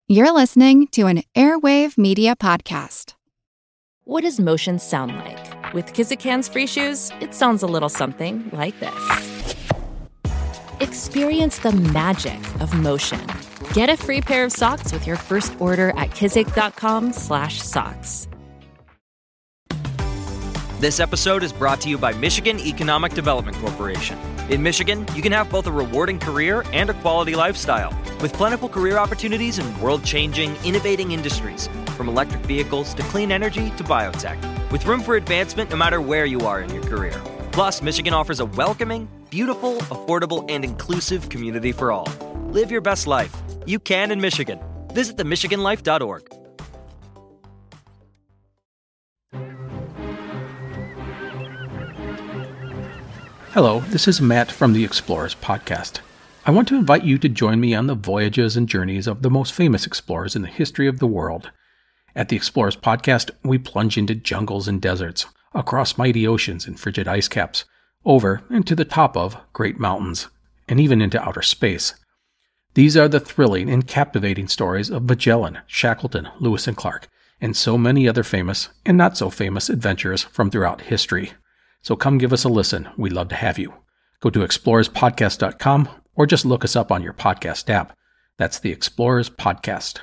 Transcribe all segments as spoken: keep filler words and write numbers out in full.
You're listening to an Airwave Media Podcast. What does motion sound like? With Kizikans free shoes, it sounds a little something like this. Experience the magic of motion. Get a free pair of socks with your first order at kizik.com slash socks. This episode is brought to you by Michigan Economic Development Corporation. In Michigan, you can have both a rewarding career and a quality lifestyle, with plentiful career opportunities in world-changing, innovating industries, from electric vehicles to clean energy to biotech, with room for advancement no matter where you are in your career. Plus, Michigan offers a welcoming, beautiful, affordable, and inclusive community for all. Live your best life. You can in Michigan. Visit the michigan life dot org. Hello, this is Matt from the Explorers Podcast. I want to invite you to join me on the voyages and journeys of the most famous explorers in the history of the world. At the Explorers Podcast, we plunge into jungles and deserts, across mighty oceans and frigid ice caps, over and to the top of great mountains, and even into outer space. These are the thrilling and captivating stories of Magellan, Shackleton, Lewis and Clark, and so many other famous and not so famous adventurers from throughout history. So come give us a listen. We'd love to have you. Go to explorers podcast dot com or just look us up on your podcast app. That's the Explorers Podcast.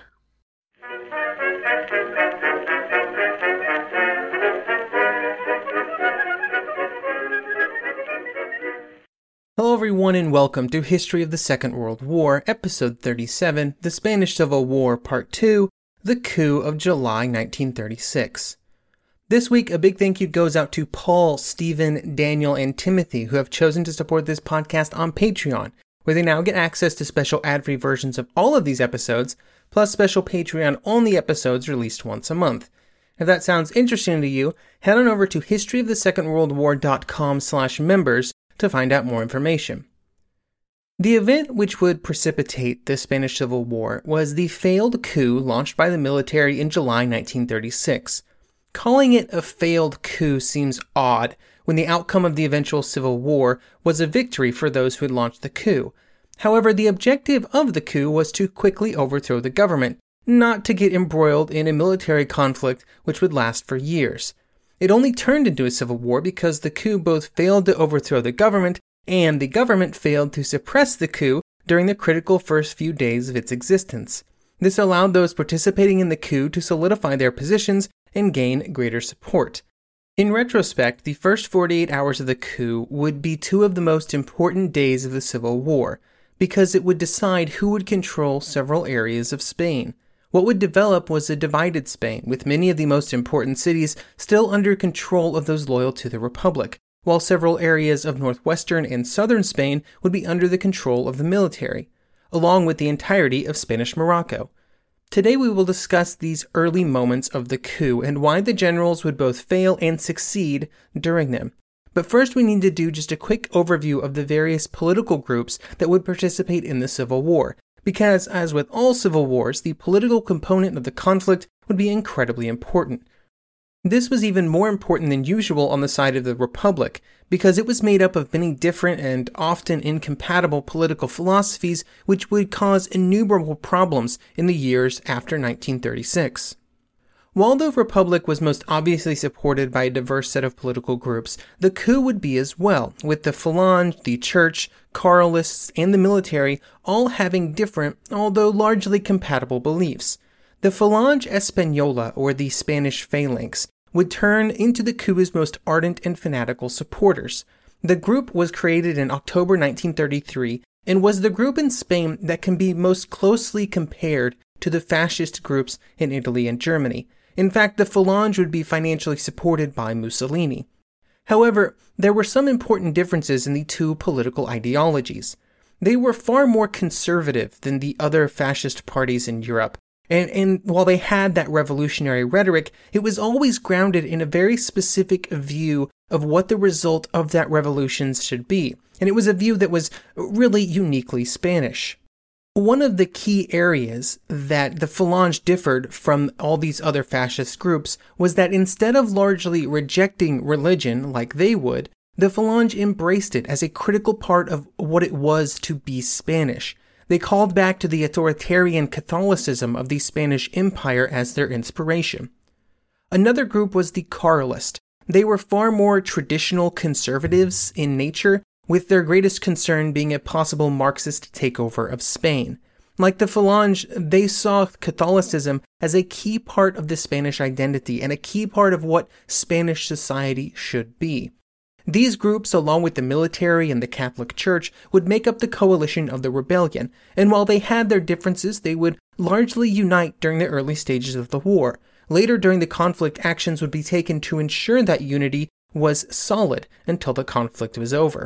Hello everyone and welcome to History of the Second World War, Episode thirty-seven, The Spanish Civil War, Part two, The Coup of July nineteen thirty-six. This week, a big thank you goes out to Paul, Stephen, Daniel, and Timothy, who have chosen to support this podcast on Patreon, where they now get access to special ad-free versions of all of these episodes, plus special Patreon-only episodes released once a month. If that sounds interesting to you, head on over to history of the second world war dot com slash members to find out more information. The event which would precipitate the Spanish Civil War was the failed coup launched by the military in July nineteen thirty-six. Calling it a failed coup seems odd when the outcome of the eventual civil war was a victory for those who had launched the coup. However, the objective of the coup was to quickly overthrow the government, not to get embroiled in a military conflict which would last for years. It only turned into a civil war because the coup both failed to overthrow the government and the government failed to suppress the coup during the critical first few days of its existence. This allowed those participating in the coup to solidify their positions and gain greater support. In retrospect, the first forty-eight hours of the coup would be two of the most important days of the Civil War, because it would decide who would control several areas of Spain. What would develop was a divided Spain, with many of the most important cities still under control of those loyal to the Republic, while several areas of northwestern and southern Spain would be under the control of the military, along with the entirety of Spanish Morocco. Today we will discuss these early moments of the coup and why the generals would both fail and succeed during them. But first we need to do just a quick overview of the various political groups that would participate in the Civil War, because as with all civil wars, the political component of the conflict would be incredibly important. This was even more important than usual on the side of the Republic, because it was made up of many different and often incompatible political philosophies which would cause innumerable problems in the years after nineteen thirty-six. While the Republic was most obviously supported by a diverse set of political groups, the coup would be as well, with the Falange, the Church, Carlists, and the military all having different, although largely compatible beliefs. The Falange Española, or the Spanish Phalanx, would turn into the coup's most ardent and fanatical supporters. The group was created in October nineteen thirty-three and was the group in Spain that can be most closely compared to the fascist groups in Italy and Germany. In fact, the Falange would be financially supported by Mussolini. However, there were some important differences in the two political ideologies. They were far more conservative than the other fascist parties in Europe. And, and while they had that revolutionary rhetoric, it was always grounded in a very specific view of what the result of that revolution should be. And it was a view that was really uniquely Spanish. One of the key areas that the Falange differed from all these other fascist groups was that instead of largely rejecting religion like they would, the Falange embraced it as a critical part of what it was to be Spanish. They called back to the authoritarian Catholicism of the Spanish Empire as their inspiration. Another group was the Carlist. They were far more traditional conservatives in nature, with their greatest concern being a possible Marxist takeover of Spain. Like the Falange, they saw Catholicism as a key part of the Spanish identity and a key part of what Spanish society should be. These groups, along with the military and the Catholic Church, would make up the coalition of the rebellion, and while they had their differences, they would largely unite during the early stages of the war. Later during the conflict, actions would be taken to ensure that unity was solid until the conflict was over.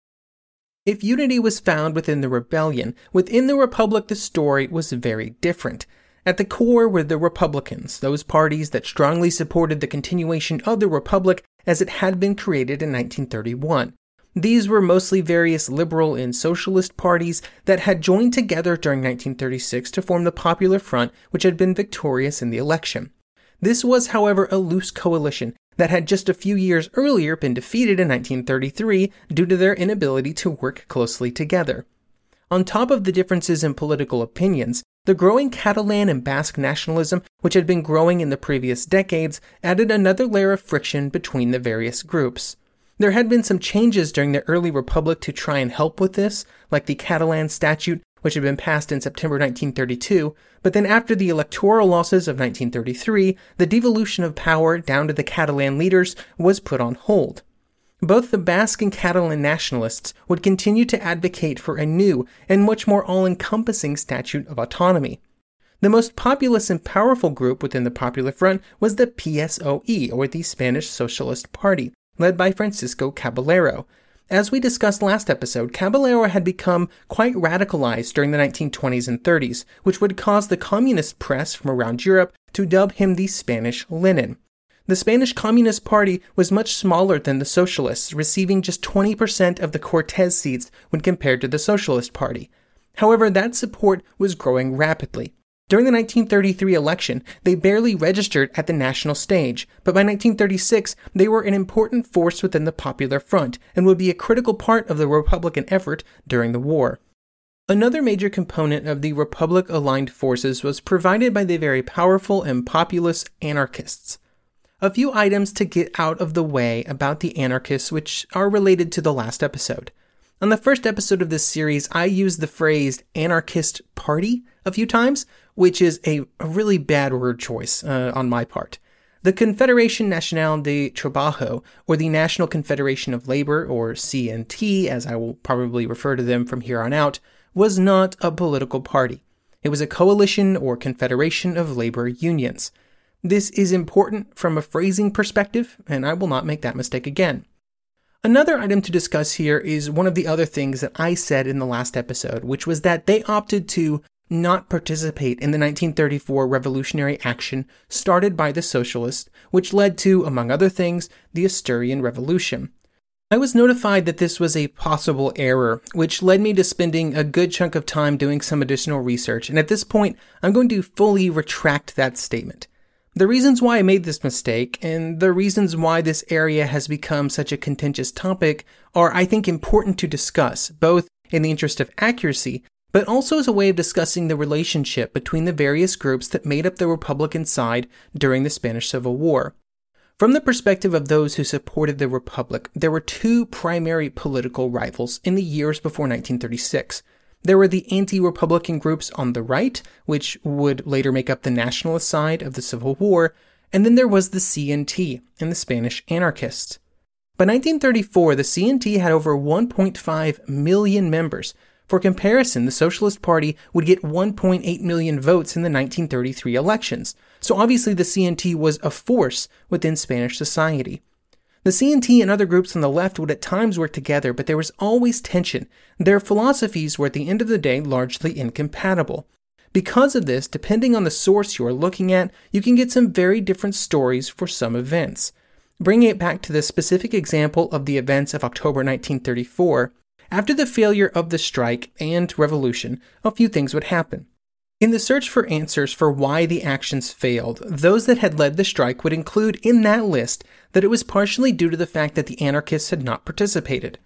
If unity was found within the rebellion, within the Republic the story was very different. At the core were the Republicans, those parties that strongly supported the continuation of the Republic as it had been created in nineteen thirty-one. These were mostly various liberal and socialist parties that had joined together during nineteen thirty-six to form the Popular Front, which had been victorious in the election. This was, however, a loose coalition that had just a few years earlier been defeated in nineteen thirty-three due to their inability to work closely together. On top of the differences in political opinions, the growing Catalan and Basque nationalism, which had been growing in the previous decades, added another layer of friction between the various groups. There had been some changes during the early Republic to try and help with this, like the Catalan Statute, which had been passed in September nineteen thirty-two, but then after the electoral losses of nineteen thirty-three, the devolution of power down to the Catalan leaders was put on hold. Both the Basque and Catalan nationalists would continue to advocate for a new and much more all-encompassing statute of autonomy. The most populous and powerful group within the Popular Front was the P S O E, or the Spanish Socialist Party, led by Francisco Caballero. As we discussed last episode, Caballero had become quite radicalized during the nineteen twenties and thirties, which would cause the communist press from around Europe to dub him the Spanish Lenin. The Spanish Communist Party was much smaller than the Socialists, receiving just twenty percent of the Cortes seats when compared to the Socialist Party. However, that support was growing rapidly. During the nineteen thirty-three election, they barely registered at the national stage, but by nineteen thirty-six, they were an important force within the Popular Front and would be a critical part of the Republican effort during the war. Another major component of the Republic-aligned forces was provided by the very powerful and populous anarchists. A few items to get out of the way about the anarchists which are related to the last episode. On the first episode of this series, I used the phrase anarchist party a few times, which is a, a really bad word choice uh, on my part. The Confederación Nacional de Trabajo, or the National Confederation of Labor, or C N T, as I will probably refer to them from here on out, was not a political party. It was a coalition or confederation of labor unions. This is important from a phrasing perspective, and I will not make that mistake again. Another item to discuss here is one of the other things that I said in the last episode, which was that they opted to not participate in the nineteen thirty-four revolutionary action started by the Socialists, which led to, among other things, the Asturian Revolution. I was notified that this was a possible error, which led me to spending a good chunk of time doing some additional research, and at this point, I'm going to fully retract that statement. The reasons why I made this mistake, and the reasons why this area has become such a contentious topic, are, I think, important to discuss, both in the interest of accuracy, but also as a way of discussing the relationship between the various groups that made up the Republican side during the Spanish Civil War. From the perspective of those who supported the Republic, there were two primary political rivals in the years before nineteen thirty-six. There were the anti-Republican groups on the right, which would later make up the nationalist side of the Civil War, and then there was the C N T and the Spanish anarchists. By nineteen thirty-four, the C N T had over one point five million members. For comparison, the Socialist Party would get one point eight million votes in the nineteen thirty-three elections, so obviously the C N T was a force within Spanish society. The C N T and other groups on the left would at times work together, but there was always tension. Their philosophies were at the end of the day largely incompatible. Because of this, depending on the source you are looking at, you can get some very different stories for some events. Bringing it back to the specific example of the events of October nineteen thirty-four, after the failure of the strike and revolution, a few things would happen. In the search for answers for why the actions failed, those that had led the strike would include in that list that it was partially due to the fact that the anarchists had not participated.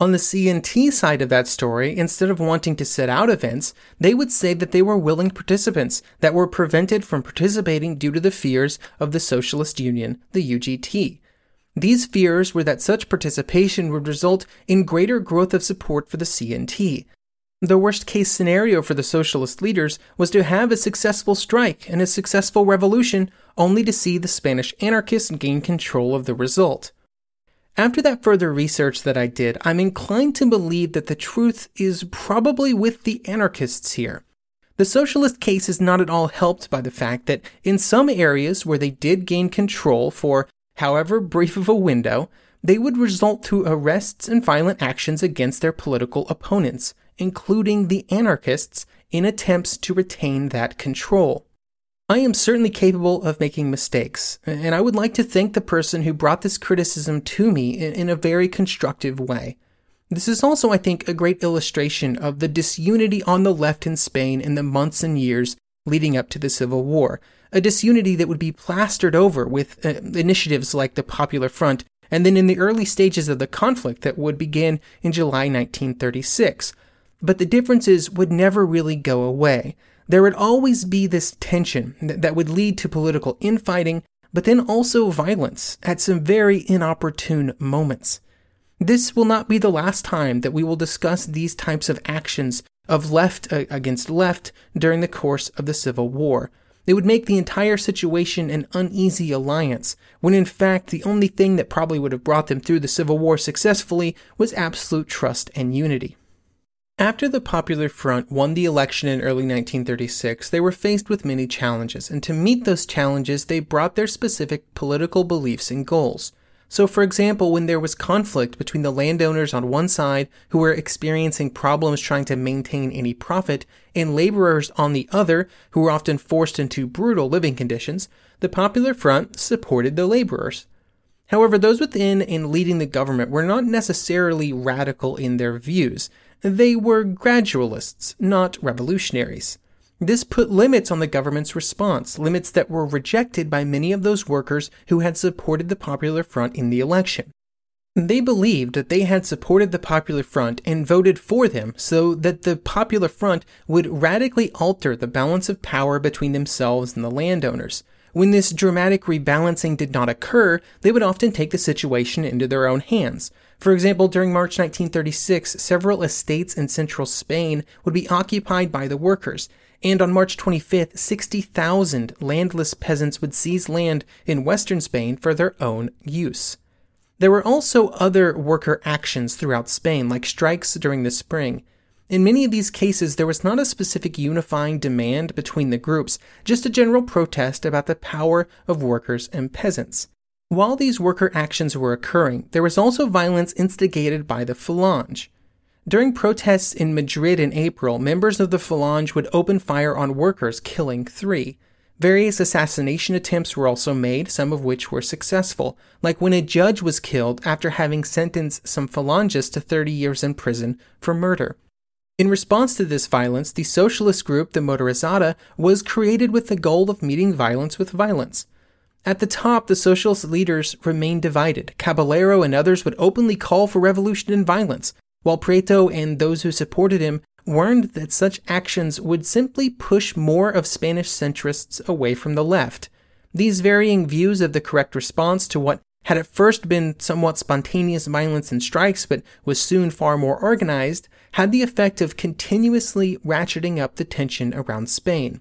On the C N T side of that story, instead of wanting to sit out events, they would say that they were willing participants that were prevented from participating due to the fears of the Socialist Union, the U G T. These fears were that such participation would result in greater growth of support for the C N T. The worst-case scenario for the socialist leaders was to have a successful strike and a successful revolution, only to see the Spanish anarchists gain control of the result. After that further research that I did, I'm inclined to believe that the truth is probably with the anarchists here. The socialist case is not at all helped by the fact that in some areas where they did gain control for however brief of a window, they would result through arrests and violent actions against their political opponents, including the anarchists, in attempts to retain that control. I am certainly capable of making mistakes, and I would like to thank the person who brought this criticism to me in, in a very constructive way. This is also, I think, a great illustration of the disunity on the left in Spain in the months and years leading up to the Civil War, a disunity that would be plastered over with uh, initiatives like the Popular Front, and then in the early stages of the conflict that would begin in July nineteen thirty-six. But the differences would never really go away. There would always be this tension that would lead to political infighting, but then also violence at some very inopportune moments. This will not be the last time that we will discuss these types of actions of left against left during the course of the Civil War. It would make the entire situation an uneasy alliance, when in fact the only thing that probably would have brought them through the Civil War successfully was absolute trust and unity. After the Popular Front won the election in early nineteen thirty-six, they were faced with many challenges, and to meet those challenges, they brought their specific political beliefs and goals. So, for example, when there was conflict between the landowners on one side, who were experiencing problems trying to maintain any profit, and laborers on the other, who were often forced into brutal living conditions, the Popular Front supported the laborers. However, those within and leading the government were not necessarily radical in their views. They were gradualists, not revolutionaries. This put limits on the government's response, limits that were rejected by many of those workers who had supported the Popular Front in the election. They believed that they had supported the Popular Front and voted for them so that the Popular Front would radically alter the balance of power between themselves and the landowners. When this dramatic rebalancing did not occur, they would often take the situation into their own hands. For example, during March nineteen thirty-six, several estates in central Spain would be occupied by the workers, and on March twenty-fifth, sixty thousand landless peasants would seize land in western Spain for their own use. There were also other worker actions throughout Spain, like strikes during the spring. In many of these cases, there was not a specific unifying demand between the groups, just a general protest about the power of workers and peasants. While these worker actions were occurring, there was also violence instigated by the Falange. During protests in Madrid in April, members of the Falange would open fire on workers, killing three. Various assassination attempts were also made, some of which were successful, like when a judge was killed after having sentenced some Falangists to thirty years in prison for murder. In response to this violence, the socialist group, the Motorizada, was created with the goal of meeting violence with violence. At the top, the socialist leaders remained divided. Caballero and others would openly call for revolution and violence, while Prieto and those who supported him warned that such actions would simply push more of Spanish centrists away from the left. These varying views of the correct response to what had at first been somewhat spontaneous violence and strikes, but was soon far more organized, had the effect of continuously ratcheting up the tension around Spain.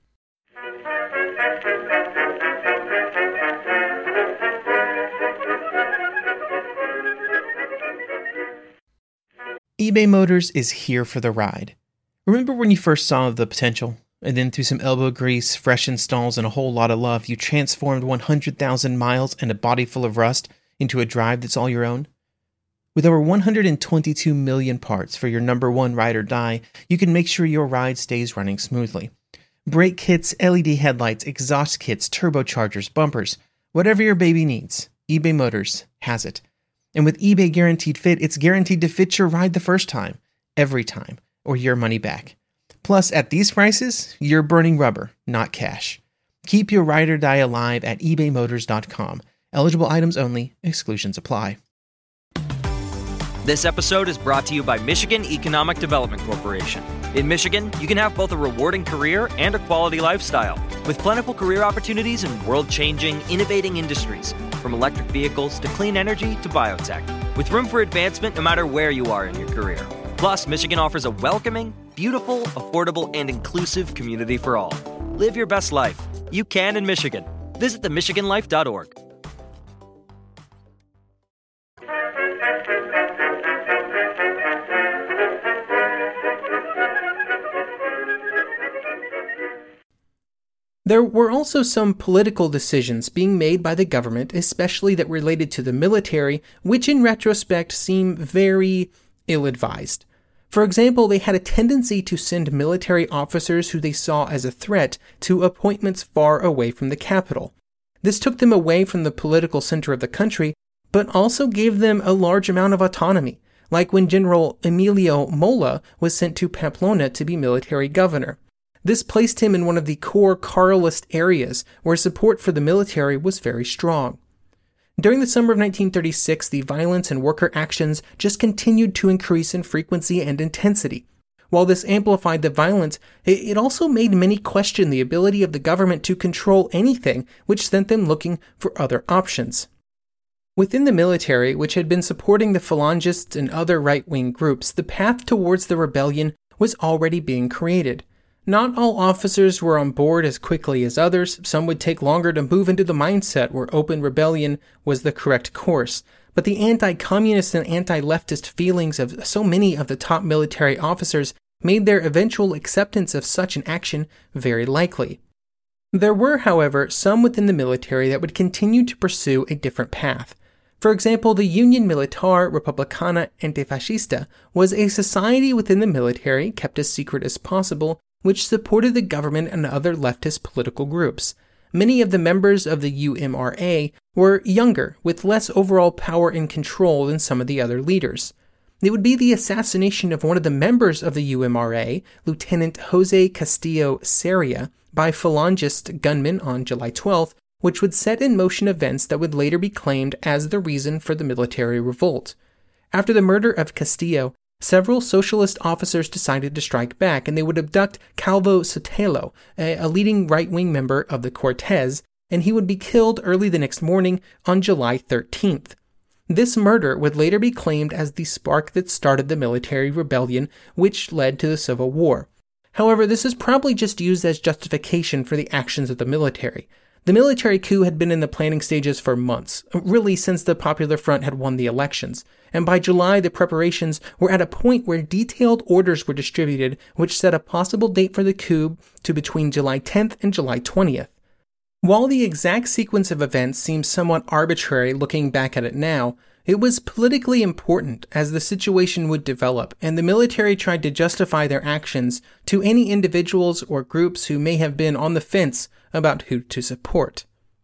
eBay Motors is here for the ride. Remember when you first saw the potential? And then through some elbow grease, fresh installs, and a whole lot of love, you transformed one hundred thousand miles and a body full of rust into a drive that's all your own? With over one hundred twenty-two million parts for your number one ride or die, you can make sure your ride stays running smoothly. Brake kits, L E D headlights, exhaust kits, turbochargers, bumpers, whatever your baby needs, eBay Motors has it. And with eBay Guaranteed Fit, it's guaranteed to fit your ride the first time, every time, or your money back. Plus, at these prices, you're burning rubber, not cash. Keep your ride or die alive at ebay motors dot com. Eligible items only. Exclusions apply. This episode is brought to you by Michigan Economic Development Corporation. In Michigan, you can have both a rewarding career and a quality lifestyle, with plentiful career opportunities in world-changing, innovating industries, from electric vehicles to clean energy to biotech, with room for advancement no matter where you are in your career. Plus, Michigan offers a welcoming, beautiful, affordable, and inclusive community for all. Live your best life. You can in Michigan. Visit the michigan life dot org. There were also some political decisions being made by the government, especially that related to the military, which in retrospect seem very ill-advised. For example, they had a tendency to send military officers who they saw as a threat to appointments far away from the capital. This took them away from the political center of the country, but also gave them a large amount of autonomy, like when General Emilio Mola was sent to Pamplona to be military governor. This placed him in one of the core Carlist areas where support for the military was very strong. During the summer of nineteen thirty-six, the violence and worker actions just continued to increase in frequency and intensity. While this amplified the violence, it also made many question the ability of the government to control anything, which sent them looking for other options. Within the military, which had been supporting the Phalangists and other right-wing groups, the path towards the rebellion was already being created. Not all officers were on board as quickly as others. Some would take longer to move into the mindset where open rebellion was the correct course. But the anti-communist and anti-leftist feelings of so many of the top military officers made their eventual acceptance of such an action very likely. There were, however, some within the military that would continue to pursue a different path. For example, the Union Militar Republicana Antifascista was a society within the military, kept as secret as possible, which supported the government and other leftist political groups. Many of the members of the U M R A were younger, with less overall power and control than some of the other leaders. It would be the assassination of one of the members of the U M R A, Lieutenant Jose Castillo Sarria, by Phalangist gunmen on July twelfth, which would set in motion events that would later be claimed as the reason for the military revolt. After the murder of Castillo, several socialist officers decided to strike back, and they would abduct Calvo Sotelo, a, a leading right-wing member of the Cortes, and he would be killed early the next morning on July thirteenth. This murder would later be claimed as the spark that started the military rebellion, which led to the Civil War. However, this is probably just used as justification for the actions of the military. The military coup had been in the planning stages for months, really since the Popular Front had won the elections, and by July the preparations were at a point where detailed orders were distributed which set a possible date for the coup to between July tenth and July twentieth. While the exact sequence of events seems somewhat arbitrary looking back at it now, it was politically important as the situation would develop, and the military tried to justify their actions to any individuals or groups who may have been on the fence about who to support.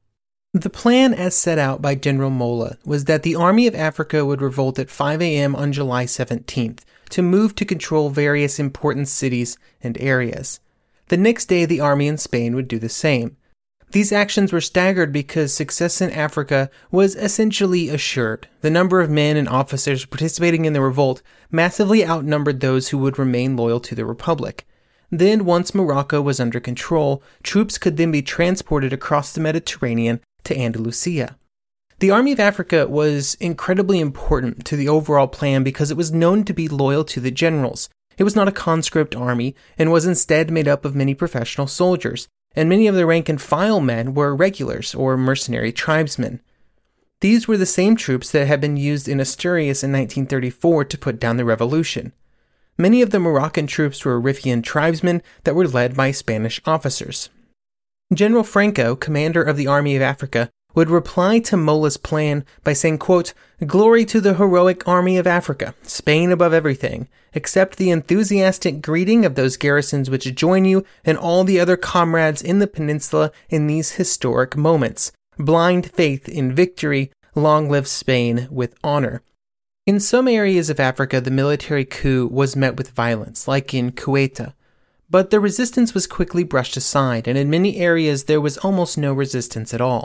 The plan as set out by General Mola was that the Army of Africa would revolt at five a.m. on July seventeenth to move to control various important cities and areas. The next day, the army in Spain would do the same. These actions were staggered because success in Africa was essentially assured. The number of men and officers participating in the revolt massively outnumbered those who would remain loyal to the Republic. Then, once Morocco was under control, troops could then be transported across the Mediterranean to Andalusia. The Army of Africa was incredibly important to the overall plan because it was known to be loyal to the generals. It was not a conscript army and was instead made up of many professional soldiers, and many of the rank-and-file men were regulars or mercenary tribesmen. These were the same troops that had been used in Asturias in nineteen thirty-four to put down the revolution. Many of the Moroccan troops were Riffian tribesmen that were led by Spanish officers. General Franco, commander of the Army of Africa, would reply to Mola's plan by saying, quote, "Glory to the heroic Army of Africa, Spain above everything. Accept the enthusiastic greeting of those garrisons which join you and all the other comrades in the peninsula in these historic moments. Blind faith in victory. Long live Spain with honor." In some areas of Africa, the military coup was met with violence, like in Ceuta. But the resistance was quickly brushed aside, and in many areas there was almost no resistance at all.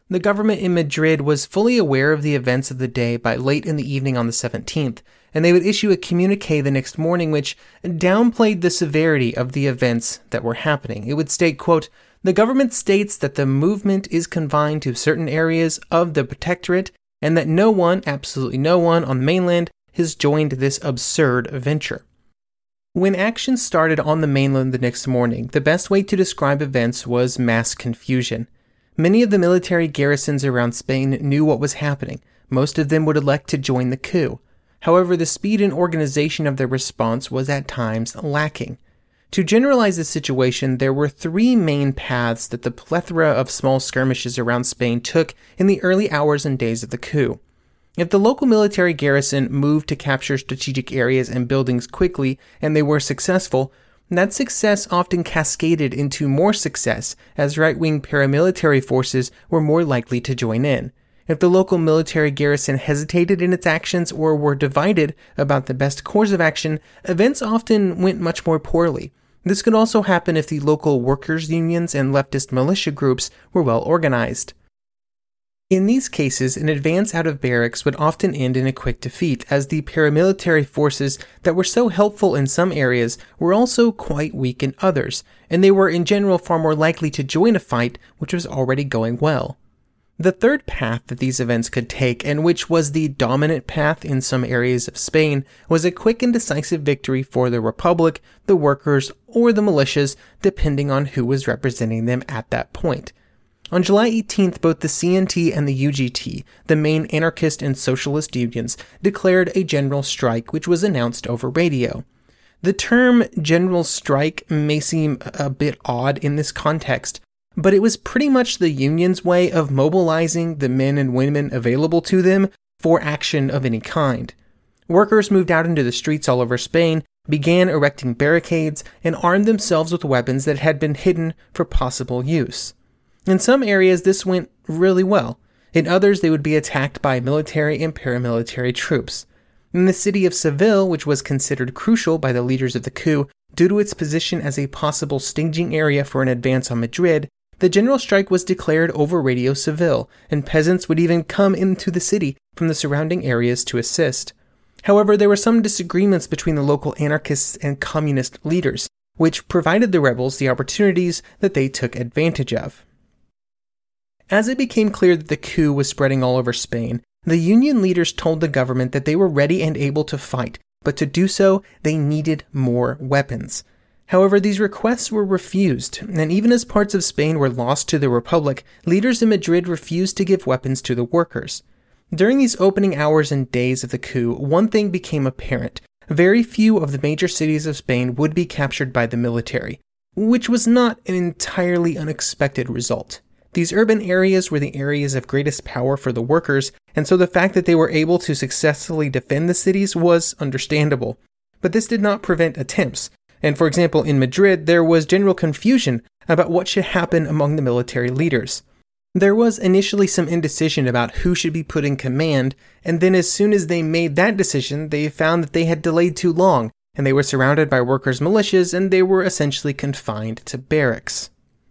The government in Madrid was fully aware of the events of the day by late in the evening on the seventeenth, and they would issue a communique the next morning which downplayed the severity of the events that were happening. It would state, quote, "The government states that the movement is confined to certain areas of the protectorate and that no one, absolutely no one, on the mainland has joined this absurd venture." When action started on the mainland the next morning, the best way to describe events was mass confusion. Many of the military garrisons around Spain knew what was happening. Most of them would elect to join the coup. However, the speed and organization of their response was at times lacking. To generalize the situation, there were three main paths that the plethora of small skirmishes around Spain took in the early hours and days of the coup. If the local military garrison moved to capture strategic areas and buildings quickly, and they were successful, that success often cascaded into more success as right-wing paramilitary forces were more likely to join in. If the local military garrison hesitated in its actions or were divided about the best course of action, events often went much more poorly. This could also happen if the local workers' unions and leftist militia groups were well organized. In these cases, an advance out of barracks would often end in a quick defeat, as the paramilitary forces that were so helpful in some areas were also quite weak in others, and they were in general far more likely to join a fight which was already going well. The third path that these events could take, and which was the dominant path in some areas of Spain, was a quick and decisive victory for the Republic, the workers, or the militias, depending on who was representing them at that point. On July eighteenth, both the C N T and the U G T, the main anarchist and socialist unions, declared a general strike which was announced over radio. The term general strike may seem a bit odd in this context, but it was pretty much the union's way of mobilizing the men and women available to them for action of any kind. Workers moved out into the streets all over Spain, began erecting barricades, and armed themselves with weapons that had been hidden for possible use. In some areas, this went really well. In others, they would be attacked by military and paramilitary troops. In the city of Seville, which was considered crucial by the leaders of the coup due to its position as a possible staging area for an advance on Madrid, the general strike was declared over Radio Seville, and peasants would even come into the city from the surrounding areas to assist. However, there were some disagreements between the local anarchists and communist leaders, which provided the rebels the opportunities that they took advantage of. As it became clear that the coup was spreading all over Spain, the union leaders told the government that they were ready and able to fight, but to do so, they needed more weapons. However, these requests were refused, and even as parts of Spain were lost to the Republic, leaders in Madrid refused to give weapons to the workers. During these opening hours and days of the coup, one thing became apparent. Very few of the major cities of Spain would be captured by the military, which was not an entirely unexpected result. These urban areas were the areas of greatest power for the workers, and so the fact that they were able to successfully defend the cities was understandable. But this did not prevent attempts, and for example, in Madrid, there was general confusion about what should happen among the military leaders. There was initially some indecision about who should be put in command, and then as soon as they made that decision, they found that they had delayed too long, and they were surrounded by workers' militias, and they were essentially confined to barracks.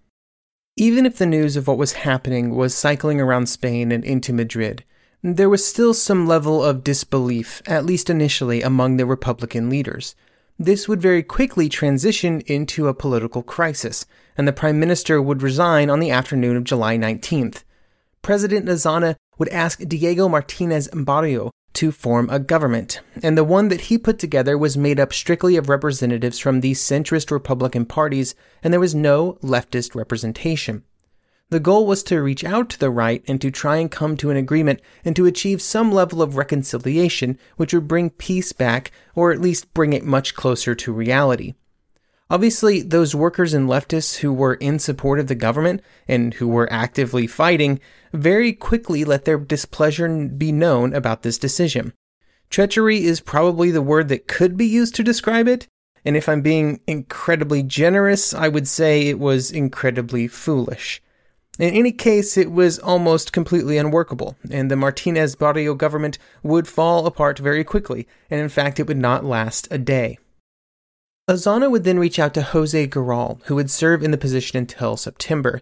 Even if the news of what was happening was cycling around Spain and into Madrid, there was still some level of disbelief, at least initially, among the Republican leaders. This would very quickly transition into a political crisis, and the Prime Minister would resign on the afternoon of July nineteenth. President Azana would ask Diego Martínez Barrio to form a government, and the one that he put together was made up strictly of representatives from the centrist Republican parties, and there was no leftist representation. The goal was to reach out to the right and to try and come to an agreement and to achieve some level of reconciliation which would bring peace back, or at least bring it much closer to reality. Obviously, those workers and leftists who were in support of the government and who were actively fighting very quickly let their displeasure be known about this decision. Treachery is probably the word that could be used to describe it, and if I'm being incredibly generous, I would say it was incredibly foolish. In any case, it was almost completely unworkable, and the Martínez Barrio government would fall apart very quickly, and in fact it would not last a day. Azana would then reach out to José Guerral, who would serve in the position until September.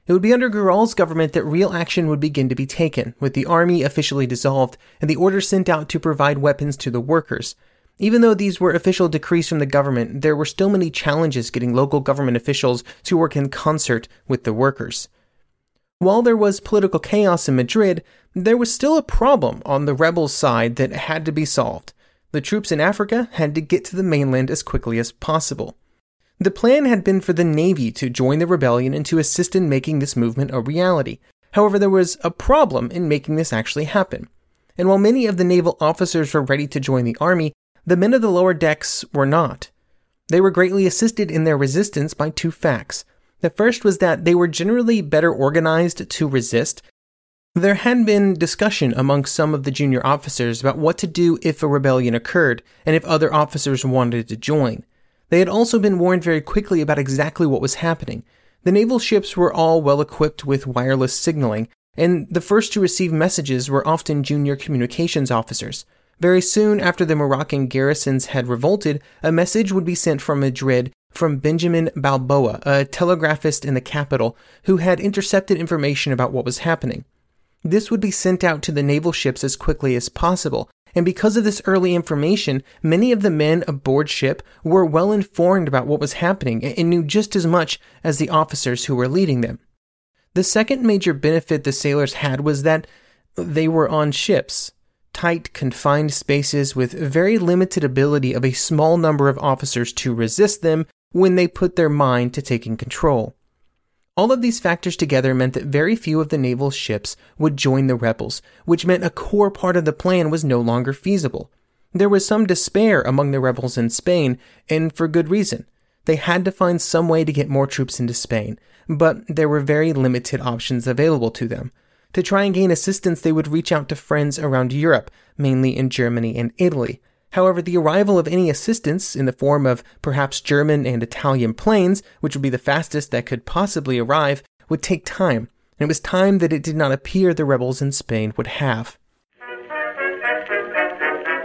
It would be under Gural's government that real action would begin to be taken, with the army officially dissolved and the order sent out to provide weapons to the workers. Even though these were official decrees from the government, there were still many challenges getting local government officials to work in concert with the workers. While there was political chaos in Madrid, there was still a problem on the rebels' side that had to be solved. The troops in Africa had to get to the mainland as quickly as possible. The plan had been for the Navy to join the rebellion and to assist in making this movement a reality. However, there was a problem in making this actually happen. And while many of the naval officers were ready to join the army, the men of the lower decks were not. They were greatly assisted in their resistance by two facts. The first was that they were generally better organized to resist. There had been discussion among some of the junior officers about what to do if a rebellion occurred and if other officers wanted to join. They had also been warned very quickly about exactly what was happening. The naval ships were all well equipped with wireless signaling, and the first to receive messages were often junior communications officers. Very soon after the Moroccan garrisons had revolted, a message would be sent from Madrid from Benjamin Balboa, a telegraphist in the capital, who had intercepted information about what was happening. This would be sent out to the naval ships as quickly as possible, and because of this early information, many of the men aboard ship were well informed about what was happening and knew just as much as the officers who were leading them. The second major benefit the sailors had was that they were on ships, tight, confined spaces with very limited ability of a small number of officers to resist them when they put their mind to taking control. All of these factors together meant that very few of the naval ships would join the rebels, which meant a core part of the plan was no longer feasible. There was some despair among the rebels in Spain, and for good reason. They had to find some way to get more troops into Spain, but there were very limited options available to them. To try and gain assistance, they would reach out to friends around Europe, mainly in Germany and Italy. However, the arrival of any assistance in the form of perhaps German and Italian planes, which would be the fastest that could possibly arrive, would take time, and it was time that it did not appear the rebels in Spain would have.